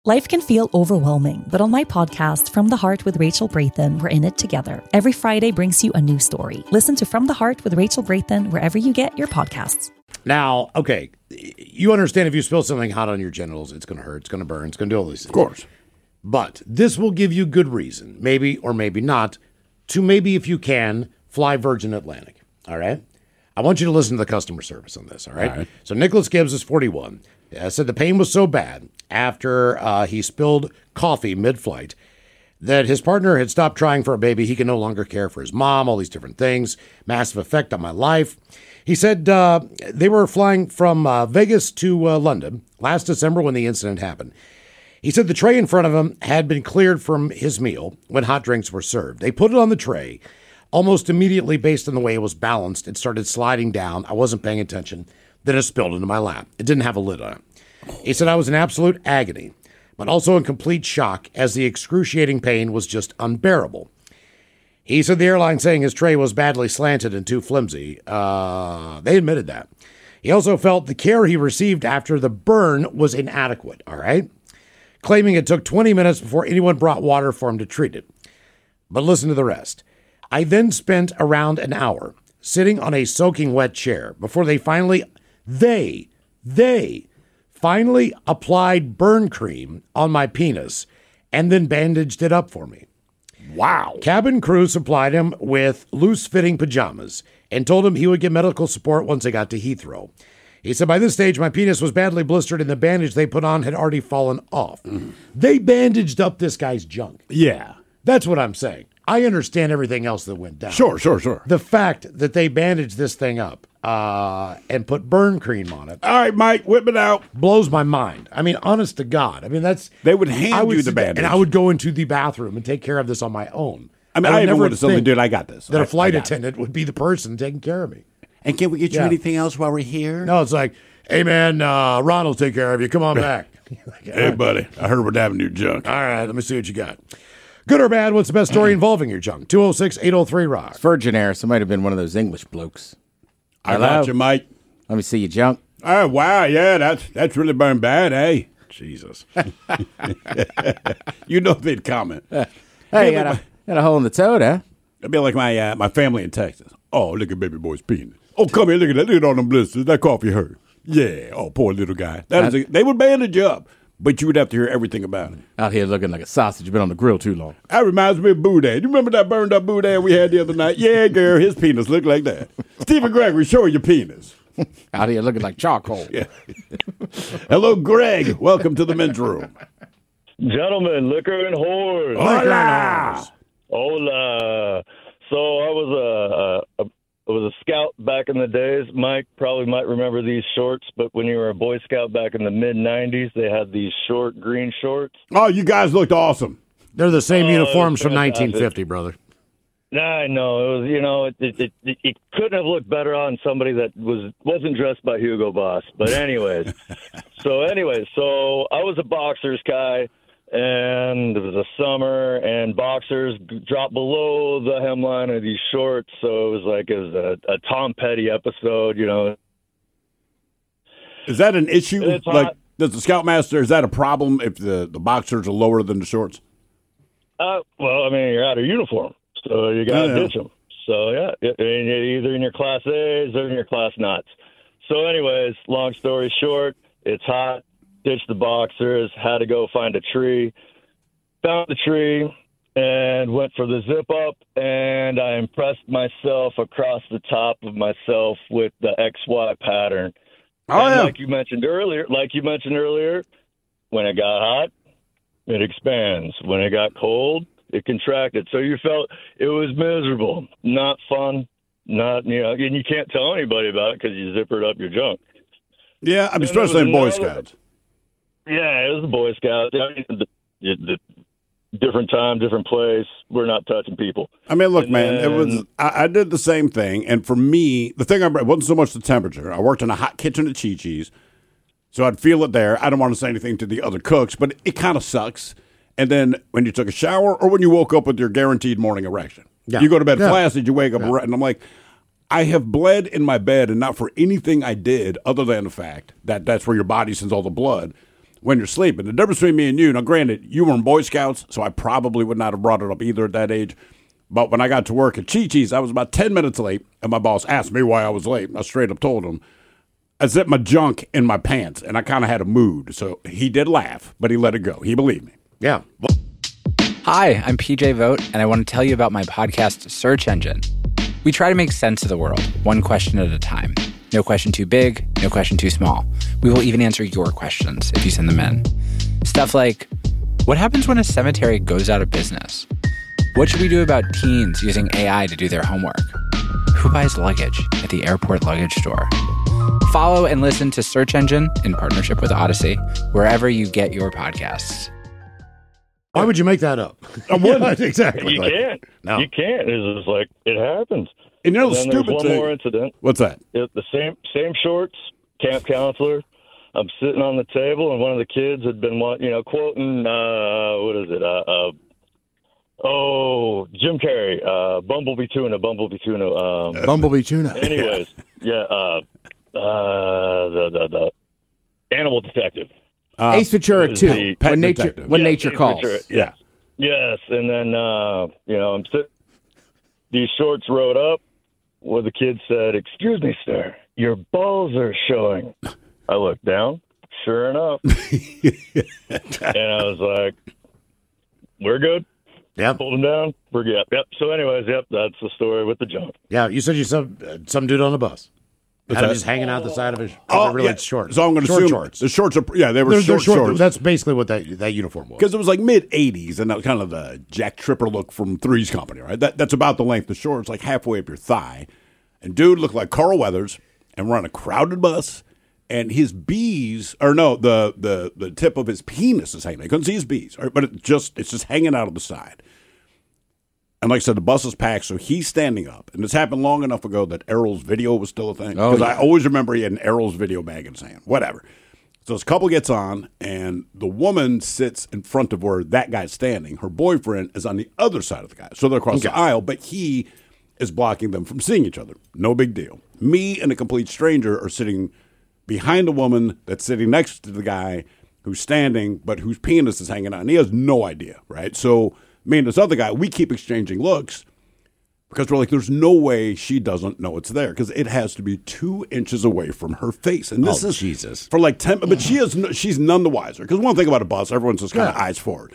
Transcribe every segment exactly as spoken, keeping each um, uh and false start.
Life can feel overwhelming, but on my podcast, From the Heart with Rachel Brathen, we're in it together. Every Friday brings you a new story. Listen to From the Heart with Rachel Brathen wherever you get your podcasts. Now, okay, you understand if you spill something hot on your genitals, it's going to hurt, it's going to burn, it's going to do all these things. Of course. But this will give you good reason, maybe or maybe not, to maybe, if you can, fly Virgin Atlantic, all right? I want you to listen to the customer service on this, all right? All right. So Nicholas Gibbs is forty-one. Uh, said the pain was so bad after uh, he spilled coffee mid-flight that his partner had stopped trying for a baby. He can no longer care for his mom, all these different things, massive effect on my life. He said uh, they were flying from uh, Vegas to uh, London last December when the incident happened. He said the tray in front of him had been cleared from his meal when hot drinks were served. They put it on the tray. Almost immediately, based on the way it was balanced, it started sliding down. I wasn't paying attention. Then it spilled into my lap. It didn't have a lid on it. He said I was in absolute agony, but also in complete shock as the excruciating pain was just unbearable. He said the airline saying his tray was badly slanted and too flimsy. Uh, they admitted that. He also felt the care he received after the burn was inadequate, all right? Claiming it took twenty minutes before anyone brought water for him to treat it. But listen to the rest. I then spent around an hour sitting on a soaking wet chair before they finally, they, they finally applied burn cream on my penis and then bandaged it up for me. Wow. Cabin crew supplied him with loose-fitting pajamas and told him he would get medical support once they got to Heathrow. He said, by this stage, my penis was badly blistered and the bandage they put on had already fallen off. Mm. They bandaged up this guy's junk. Yeah. That's what I'm saying. I understand everything else that went down. Sure, sure, sure. The fact that they bandaged this thing up uh, and put burn cream on it. All right, Mike, whip it out. Blows my mind. I mean, honest to God. I mean, that's... They would hand would you the bandage. And I would go into the bathroom and take care of this on my own. I mean, I, I even would have something, dude, I got this. That I, a flight I attendant it. would be the person taking care of me. And can we get you Yeah. anything else while we're here? No, it's like, hey, man, uh, Ron will take care of you. Come on back. Like, hey, right. buddy, I heard we're having new junk. All right, let me see what you got. Good or bad, what's the best story involving your junk? two oh six, eight oh three, rock. Virgin Air, so it might have been one of those English blokes. I got you, Mike. Let me see your junk. Oh, wow, yeah, that's that's really burned bad, eh? Jesus. You know they'd comment. Uh, hey, got a, got a hole in the toad, huh? It'd be like my uh, my family in Texas. Oh, look at baby boy's penis. Oh, come here, look at that. Look at all them blisters. That coffee hurt. Yeah, oh, poor little guy. That is a, they would bandage up. But you would have to hear everything about it. Out here looking like a sausage been on the grill too long. That reminds me of Boudin. You remember that burned up Boudin we had the other night? Yeah, girl, his penis looked like that. Stephen Gregory, show your penis. Out here looking like charcoal. Yeah. Hello, Greg. Welcome to the men's room. Gentlemen, liquor and whores. Hola. Hola. So I was a, a, a I was a scout back in the days. Mike probably might remember these shorts, but when you were a Boy Scout back in the mid nineties, they had these short green shorts. Oh, you guys looked awesome. They're the same oh, uniforms from nineteen fifty, brother. I know. It was, you know, it, it, it, it couldn't have looked better on somebody that was, wasn't dressed by Hugo Boss. But anyways, so anyways, so I was a boxers guy. And it was a summer, and boxers dropped below the hemline of these shorts, so it was like it was a, a Tom Petty episode, you know. Is that an issue? It's like, hot. does the Scoutmaster, is that a problem if the, the boxers are lower than the shorts? Uh, well, I mean, you're out of uniform, so you got to yeah, yeah. ditch them. So, yeah, I mean, you're either in your Class A's or in your Class Knots. So, anyways, long story short, it's hot. Ditched the boxers, had to go find a tree, found the tree, and went for the zip up, and I impressed myself across the top of myself with the X Y pattern. Oh, and yeah. like you mentioned earlier, like you mentioned earlier, when it got hot, it expands. When it got cold, it contracted. So you felt it was miserable, not fun, not, you know, and you can't tell anybody about it because you zippered up your junk. Yeah, I mean, especially in Boy Scouts. Yeah, it was the Boy Scouts. I mean, the, the, the different time, different place. We're not touching people. I mean, look, and man, then, it was. I, I did the same thing, and for me, the thing I it wasn't so much the temperature. I worked in a hot kitchen at Chi Chi's, so I'd feel it there. I don't want to say anything to the other cooks, but it, it kind of sucks. And then when you took a shower, or when you woke up with your guaranteed morning erection, yeah. you go to bed yeah. flaccid, you wake up, yeah. and I'm like, I have bled in my bed, and not for anything I did, other than the fact that that's where your body sends all the blood. when you're sleeping. The difference between me and you, now granted, you were in Boy Scouts, so I probably would not have brought it up either at that age. But when I got to work at Chi-Chi's, I was about ten minutes late, and my boss asked me why I was late. I straight up told him, I zipped my junk in my pants, and I kind of had a mood. So he did laugh, but he let it go. He believed me. Yeah. Hi, I'm P J Vogt, and I want to tell you about my podcast, Search Engine. We try to make sense of the world, one question at a time. No question too big, no question too small. We will even answer your questions if you send them in. Stuff like, what happens when a cemetery goes out of business? What should we do about teens using A I to do their homework? Who buys luggage at the airport luggage store? Follow and listen to Search Engine in partnership with Odyssey, wherever you get your podcasts. Why would you make that up? I wouldn't. Exactly. You Like, can't. No. You can't. It's just like, it happens. And you know And the then stupid there's one thing. more incident. What's that? It, the same same shorts, camp counselor. I'm sitting on the table, and one of the kids had been, wa- you know, quoting, uh, what is it? Uh, uh, oh, Jim Carrey, uh, Bumblebee Tuna, Bumblebee Tuna. Um, Bumblebee tuna. anyways, yeah, uh, uh, the, the the Animal Detective. Uh, Ace Ventura is two. the Pet When nature, Detective. when Yeah, nature Ace calls. Ventura, Yeah. Yes, and then uh, you know, I'm sitting. These shorts rode up. Where the kid said, "Excuse me, sir, your balls are showing." I looked down. Sure enough, and I was like, "We're good." Yeah. Pulled him down. We're good. Yep. So, anyways, yep, that's the story with the junk. Yeah. You said you saw uh, some dude on the bus. Had him that? just hanging out the side of his Oh, really yeah. short. So I'm going to short assume shorts. the shorts are, yeah, they were They're, they're short, short. shorts. That's basically what that that uniform was. Because it was like mid eighties, and that was kind of the Jack Tripper look from Three's Company, right? That, that's about the length of shorts, like halfway up your thigh. And dude looked like Carl Weathers, and we're on a crowded bus, and his bees, or no, the the the tip of his penis is hanging. I couldn't see his bees, right? But it just it's just hanging out of the side. And like I said, the bus is packed, so he's standing up. And this happened long enough ago that Errol's video was still a thing. Oh, Because yeah. I always remember he had an Errol's video bag in his hand. Whatever. So this couple gets on, and the woman sits in front of where that guy's standing. Her boyfriend is on the other side of the guy. So they're across the aisle, but he is blocking them from seeing each other. No big deal. Me and a complete stranger are sitting behind a woman that's sitting next to the guy who's standing, but whose penis is hanging out. And he has no idea, right? So me and this other guy, we keep exchanging looks because we're like, there's no way she doesn't know it's there because it has to be two inches away from her face. And this Oh, is Jesus. for like ten, but she is, no- she's none the wiser. Because one thing about a bus, everyone's just kind of Yeah. eyes forward.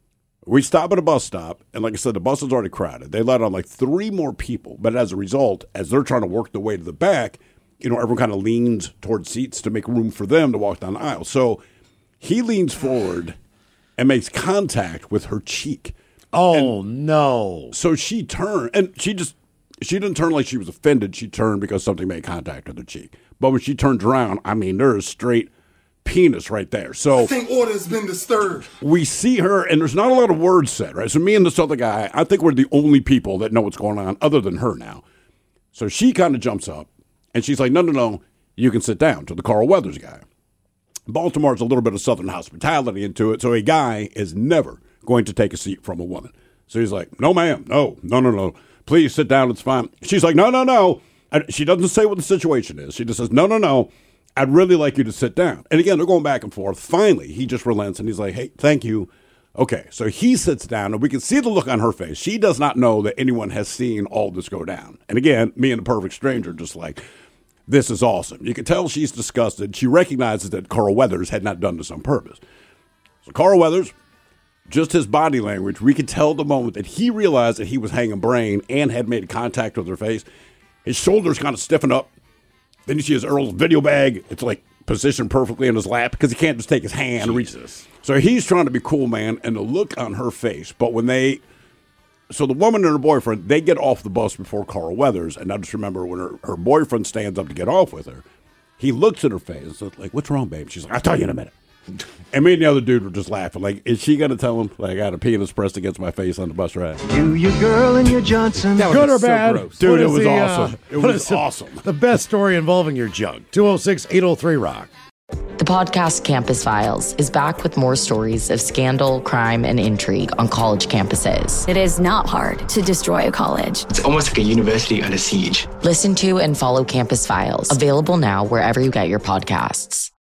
We stop at a bus stop, and like I said, the bus is already crowded. They let on like three more people, but as a result, as they're trying to work their way to the back, you know, everyone kind of leans towards seats to make room for them to walk down the aisle. So he leans forward and makes contact with her cheek. Oh no! So she turned, and she just, she didn't turn like she was offended. She turned because something made contact with her cheek. But when she turns around, I mean, there is straight penis right there. So I think order has been disturbed. we see her, and there's not a lot of words said, right? So me and this other guy, I think we're the only people that know what's going on other than her now. So she kind of jumps up, and she's like, no, no, no, you can sit down, to the Carl Weathers guy. Baltimore's a little bit of Southern hospitality into it, so a guy is never going to take a seat from a woman. So he's like, no, ma'am, no, no, no, no. Please sit down, it's fine. She's like, no, no, no. And she doesn't say what the situation is. She just says, no, no, no. I'd really like you to sit down. And again, they're going back and forth. Finally, he just relents and he's like, hey, thank you. Okay, so he sits down and we can see the look on her face. She does not know that anyone has seen all this go down. And again, me and the perfect stranger just like, this is awesome. You can tell she's disgusted. She recognizes that Carl Weathers had not done this on purpose. So Carl Weathers, just his body language, we could tell the moment that he realized that he was hanging brain and had made contact with her face. His shoulders kind of stiffen up. Then you see his Earl's video bag. It's like positioned perfectly in his lap because he can't just take his hand and reach this. So he's trying to be cool, man, and the look on her face. But when they, so the woman and her boyfriend, they get off the bus before Carl Weathers. And I just remember when her, her boyfriend stands up to get off with her, he looks at her face. It's like, what's wrong, babe? She's like, I'll tell you in a minute. And me and the other dude were just laughing. Like, is she going to tell him, like, I got a penis pressed against my face on the bus ride? You, your girl, and your Johnson. That Good was or so bad? gross. Dude, What it is was the, awesome. uh, It what was is the- awesome. The best story involving your junk. two oh six, eight oh three, rock. The podcast Campus Files is back with more stories of scandal, crime, and intrigue on college campuses. It is not hard to destroy a college. It's almost like a university under siege. Listen to and follow Campus Files, available now wherever you get your podcasts.